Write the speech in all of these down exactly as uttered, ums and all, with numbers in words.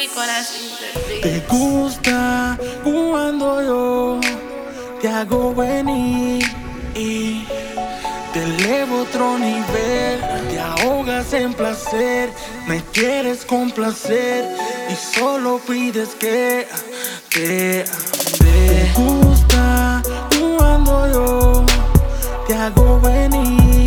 Terrícolas Interbeats. Te gusta cuando yo te hago venir y te elevo otro nivel. Te ahogas en placer, me quieres complacer y solo pides que te, te gusta cuando yo te hago venir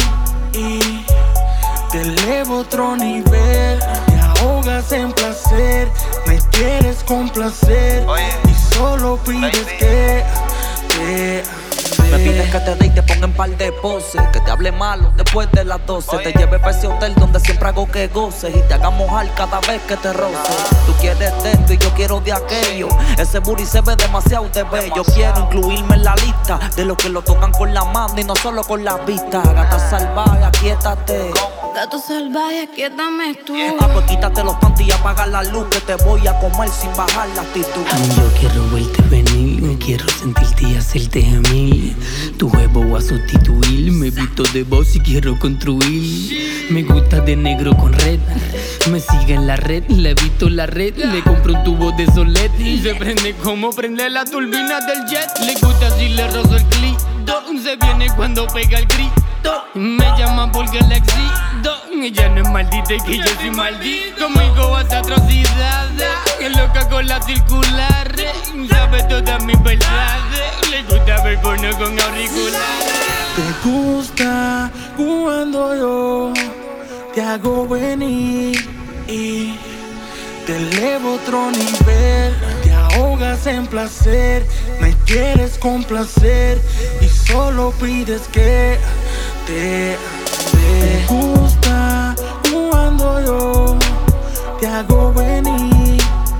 y te elevo otro nivel. Te ahogas en placer, me quieres complacer. Oye, y solo pides baby. que te, te Me pides que te dé y te ponga en par de poses, que te hable malo después de las doce. Oye. Te lleve para ese hotel donde siempre hago que goces y te haga mojar cada vez que te roce. Ah. Tú quieres de esto y yo quiero de aquello. Ese booty se ve demasiado de bello. Quiero incluirme en la lista de los que lo tocan con la mano y no solo con la vista. Gata salvaje, aquíétate. Gato salvaje, quiétame tú. Ah, pues quítate los panties y apaga la luz, que te voy a comer sin bajar la actitud. Yo quiero verte venir, quiero sentirte y hacerte gemir. Tu huevo voy a sustituir, me visto de voz y quiero construir. Me gusta de negro con red, me sigue en la red, le he visto la red. Le compro un tubo de solet y se prende como prende la turbina del jet. Le gusta si le rozo el clito, se viene cuando pega el grito. Me llama porque la exito. Ella no es maldita y que yo soy maldito. Conmigo hace atrocidades, que loca con la circular. Sabe todas mis verdades, le gusta ver porno con auriculares. Te gusta cuando yo te hago venir y te elevo otro nivel. Te ahogas en placer, me quieres complacer y solo pides que te, te gusta cuando yo te hago venir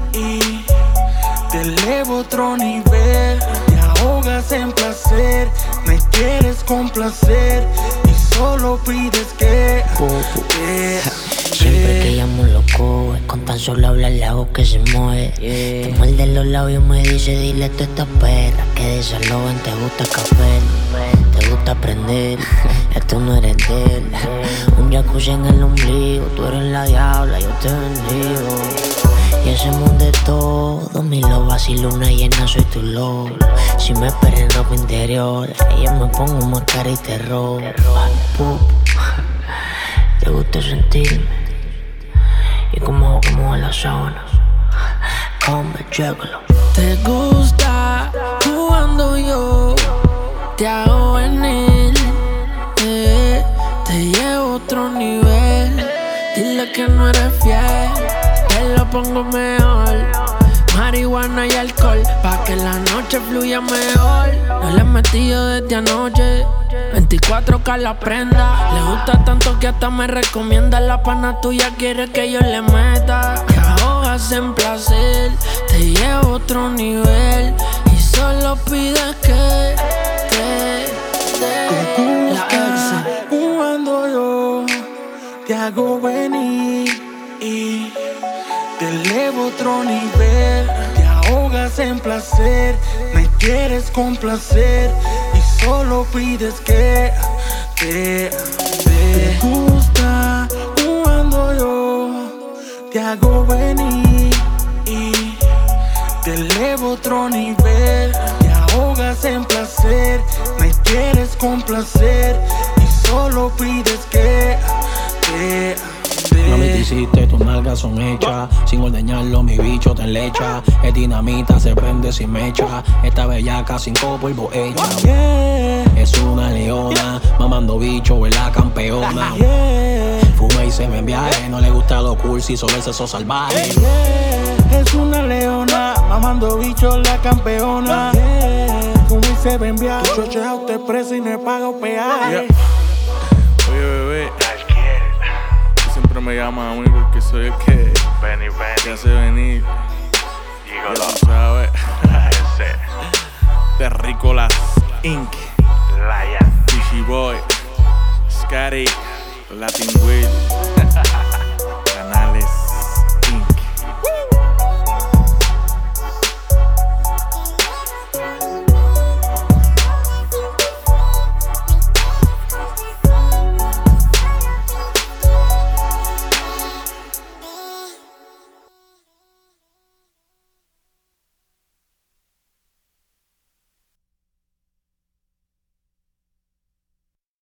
y te elevo otro nivel. Te ahogas en placer, me quieres complacer y solo pides que te, siempre que llamo loco, es con tan solo hablar la voz que se mueve. Yeah. Te muerde los labios y me dice, dile a toda esta perra que de esa loben te gusta café, te gusta aprender, esto no eres de él. Un jacuzzi en el ombligo, tú eres la diabla, yo te bendigo. Y ese mundo es todo, mi loba, si luna llena soy tu lobo. Si me esperas en ropa interior, ella me pongo máscara y terror. Pup, te gusta sentirme y como como las sábanas, come, llégalo. Te gusta cuando yo te hago venir, eh, te llevo a otro nivel. Dile que no eres fiel, te lo pongo mejor. Marihuana y alcohol, pa' que la noche fluya mejor. No le he metido desde anoche, veinticuatro K la prenda. Le gusta tanto que hasta me recomienda. La pana tuya quiere que yo le meta. Te ahogas en placer, te llevo a otro nivel y solo pides que te, te, te gusta cuando yo te hago venir y te elevo otro nivel. Te ahogas en placer, me quieres complacer y solo pides que te, te gusta cuando yo te hago venir y te elevo otro nivel. Te ahogas en placer, me quieres complacer y solo pides que te, mami, te hiciste, tus nalgas son hechas. Sin ordeñarlo, mi bicho te enlecha. Es dinamita, se prende sin mecha. Esta bellaca sin polvo hecha. yeah. Es una leona, mamando bicho, es la campeona. yeah. Fuma y se me en viaje, no le gusta lo cursi, solo el sexo salvaje. yeah. Es una leona, mamando bicho, la campeona. yeah. Fuma y se ven viaje. Chochea usted preso y no pago peaje. yeah. Oye, bebé, siempre me llaman a mí porque soy el que Benny, Benny, te hace venir. Gigolo. Ya tú sabes. Ese, Terrícolas Incorporated. Lion. Fishy Boy, Scotty, Latin Will.